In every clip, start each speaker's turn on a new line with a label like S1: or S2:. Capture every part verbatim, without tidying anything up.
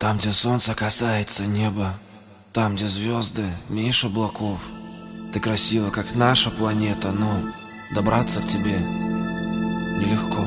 S1: Там, где солнце касается неба, там, где звезды меньше облаков. Ты красива, как наша планета, но добраться к тебе нелегко.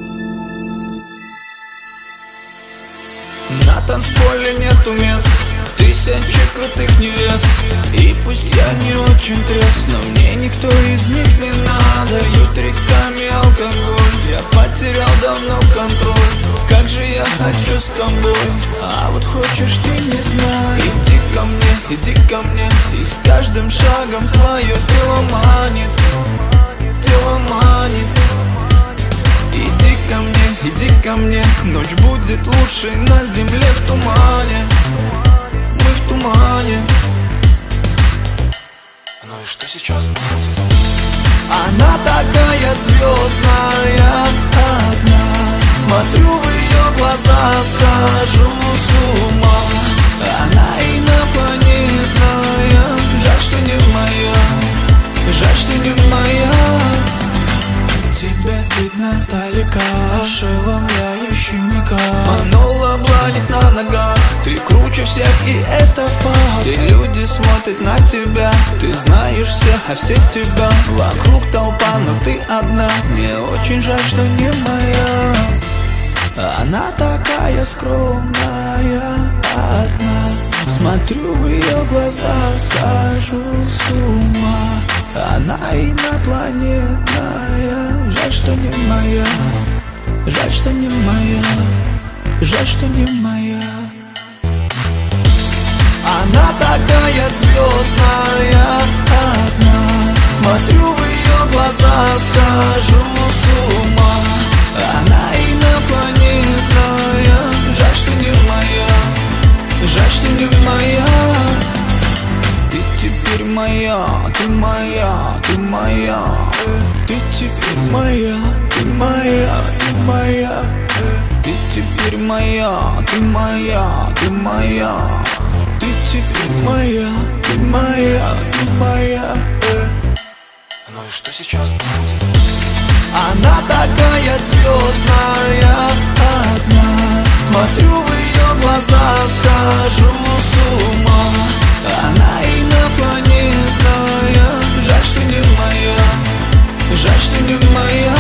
S2: На танцполе нету мест, тысячи крутых невест. И пусть я не очень трезв, но мне никто из них не надо. Ют реками алкоголь, я потерял давно контроль. Как же я хочу с тобой, а вот хочешь ты, не знаю. Иди ко мне, иди ко мне, и с каждым шагом твое тело манит, тело манит. Иди ко мне, иди ко мне, ночь будет лучшей на земле в тумане. Мы в тумане.
S1: Ну и что сейчас будет?
S2: Она такая звездная, одна. Смотрю в ее глаза, схожу с ума. Она инопланетная, жаль, что не моя, жаль, что не моя. Тебе видно издалека, ошеломляющий миг. Манола бланит на ногах, ты круче всех, и это факт. Все люди смотрят на тебя, ты знаешь всех, а все тебя. Вокруг толпа, но ты одна. Мне очень жаль, что не моя. Она такая скромная, одна. Смотрю в ее глаза, схожу с ума. Она инопланетная, жаль, что не моя, жаль, что не моя, жаль, что не моя. Она такая звездная, одна. Смотрю в ее глаза, схожу с ума. Она инопланетная, жаль, что не моя, жаль, что не моя. Ты теперь моя, ты моя, ты моя. Ты теперь моя, ты моя, ты моя. Ты теперь моя, ты моя, ты моя. Ты теперь моя, ты моя, ты моя.
S1: Ну и что сейчас будет?
S2: Она такая звездная, одна. Смотрю в ее глаза, схожу с ума. Она инопланетная, жаль, что не моя, жаль, что не моя.